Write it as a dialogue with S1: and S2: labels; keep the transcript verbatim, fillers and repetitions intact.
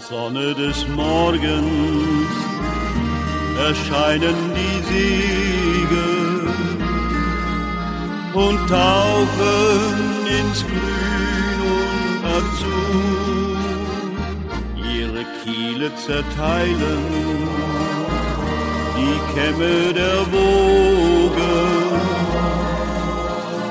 S1: Sonne des Morgens erscheinen die Segel und tauchen ins Grün und Azur. Ihre Kiele zerteilen die Kämme der Wogen